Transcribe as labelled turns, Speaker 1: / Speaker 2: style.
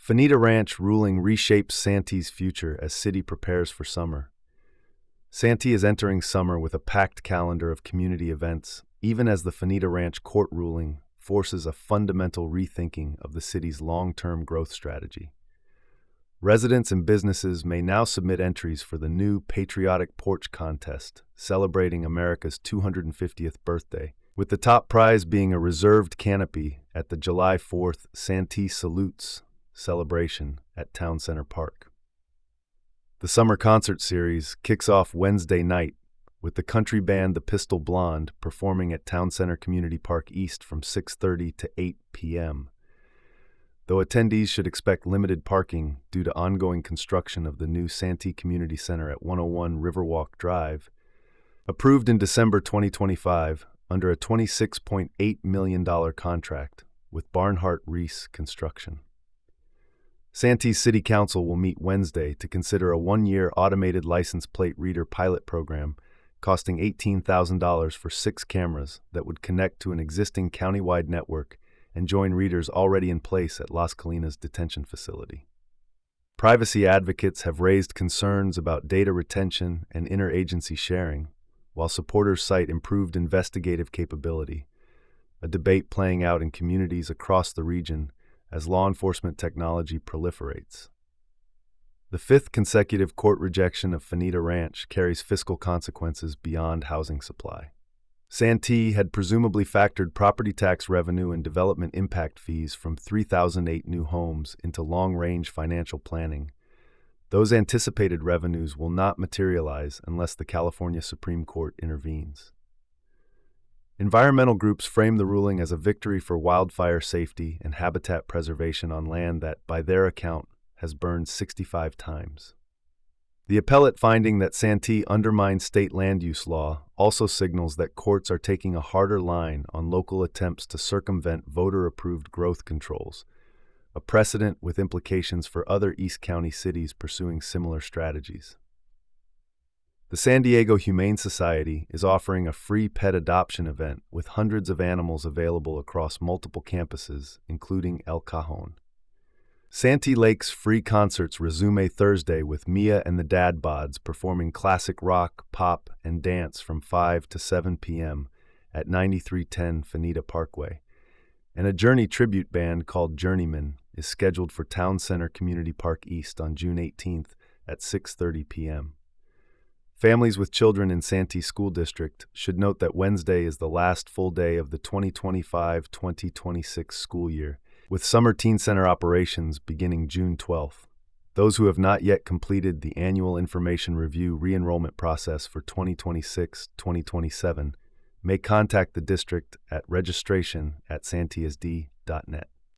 Speaker 1: Fanita Ranch ruling reshapes Santee's future as city prepares for summer. Santee is entering summer with a packed calendar of community events, even as the Fanita Ranch court ruling forces a fundamental rethinking of the city's long-term growth strategy. Residents and businesses may now submit entries for the new Patriotic Porch Contest, celebrating America's 250th birthday, with the top prize being a reserved canopy at the July 4th Santee Salutes celebration at Town Center Park. The summer concert series kicks off Wednesday night with the country band The Pistol Blonde performing at Town Center Community Park East from 6:30 to 8 p.m. Though attendees should expect limited parking due to ongoing construction of the new Santee Community Center at 101 Riverwalk Drive, approved in December 2025 under a $26.8 million contract with Barnhart Reese Construction. Santee City Council will meet Wednesday to consider a one-year automated license plate reader pilot program costing $18,000 for 6 cameras that would connect to an existing countywide network and join readers already in place at Las Colinas Detention Facility. Privacy advocates have raised concerns about data retention and interagency sharing, while supporters cite improved investigative capability, a debate playing out in communities across the region as law enforcement technology proliferates. The 5th consecutive court rejection of Fanita Ranch carries fiscal consequences beyond housing supply. Santee had presumably factored property tax revenue and development impact fees from 3,008 new homes into long-range financial planning. Those anticipated revenues will not materialize unless the California Supreme Court intervenes. Environmental groups frame the ruling as a victory for wildfire safety and habitat preservation on land that, by their account, has burned 65 times. The appellate finding that Santee undermines state land use law also signals that courts are taking a harder line on local attempts to circumvent voter-approved growth controls, a precedent with implications for other East County cities pursuing similar strategies. The San Diego Humane Society is offering a free pet adoption event with hundreds of animals available across multiple campuses, including El Cajon. Santee Lake's free concerts resume Thursday with Mia and the Dad Bods performing classic rock, pop, and dance from 5 to 7 p.m. at 9310 Fanita Parkway, and a Journey tribute band called Journeyman is scheduled for Town Center Community Park East on June 18th at 6:30 p.m. Families with children in Santee School District should note that Wednesday is the last full day of the 2025-2026 school year, with Summer Teen Center operations beginning June 12th. Those who have not yet completed the annual information review re-enrollment process for 2026-2027 may contact the district at registration@santeesd.net.